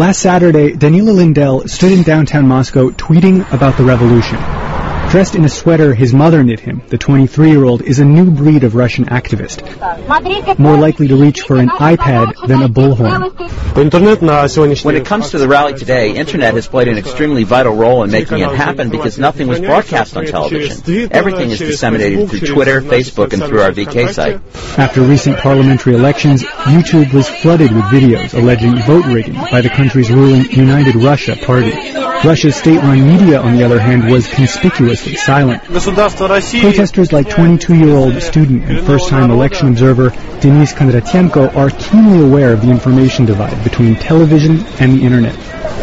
Last Saturday, Danila Lindell stood in downtown Moscow tweeting about the revolution. Dressed in a sweater his mother knit him, the 23-year-old is a new breed of Russian activist, more likely to reach for an iPad than a bullhorn. When it comes to the rally today, Internet has played an extremely vital role in making it happen because nothing was broadcast on television. Everything is disseminated through Twitter, Facebook, and through our VK site. After recent parliamentary elections, YouTube was flooded with videos alleging vote rigging by the country's ruling United Russia party. Russia's state-run media, on the other hand, was conspicuously silent. Protesters like 22-year-old student and first-time election observer Denis Kondratyenko are keenly aware of the information divide between television and the Internet.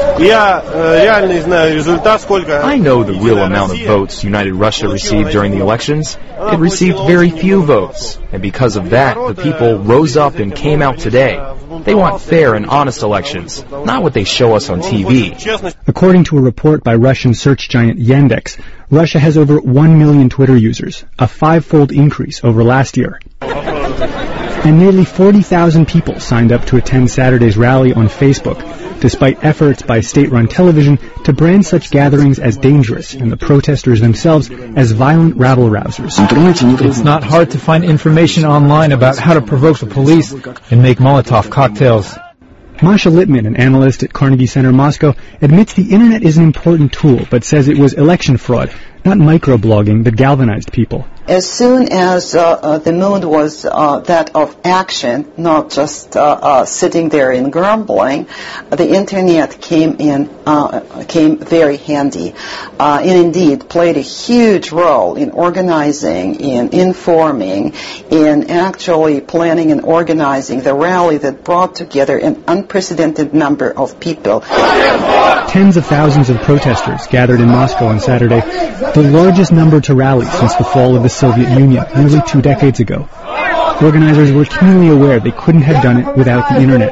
I know the real amount of votes United Russia received during the elections. It received very few votes, and because of that, the people rose up and came out today. They want fair and honest elections, not what they show us on TV. According to a report by Russian search giant Yandex, Russia has over 1 million Twitter users, a 5-fold increase over last year. And nearly 40,000 people signed up to attend Saturday's rally on Facebook, despite efforts by state-run television to brand such gatherings as dangerous and the protesters themselves as violent rabble-rousers. It's not hard to find information online about how to provoke the police and make Molotov cocktails. Masha Littman, an analyst at Carnegie Center Moscow, admits the Internet is an important tool, but says it was election fraud, not microblogging, that galvanized people. As soon as the mood was that of action, not just sitting there and grumbling, the Internet came very handy, and indeed played a huge role in organizing, in informing, in actually planning and organizing the rally that brought together an unprecedented number of people. Tens of thousands of protesters gathered in Moscow on Saturday, the largest number to rally since the fall of the Soviet Union nearly 2 decades ago. Organizers were keenly aware they couldn't have done it without the Internet.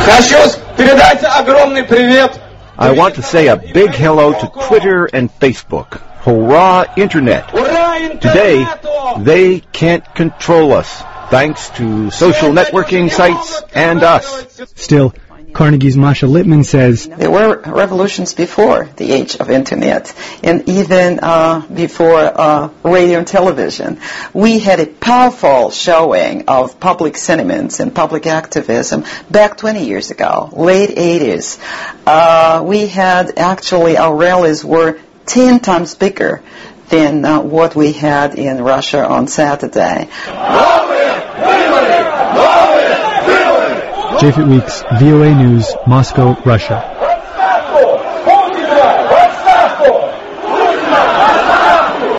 I want to say a big hello to Twitter and Facebook. Hurrah, Internet! Today, they can't control us, thanks to social networking sites and us. Still, Carnegie's Masha Littman says, there were revolutions before the age of Internet, and even before radio and television. We had a powerful showing of public sentiments and public activism back 20 years ago, late 80s. We had actually, our rallies were 10 times bigger than what we had in Russia on Saturday. Japhet Weeks, VOA News, Moscow, Russia.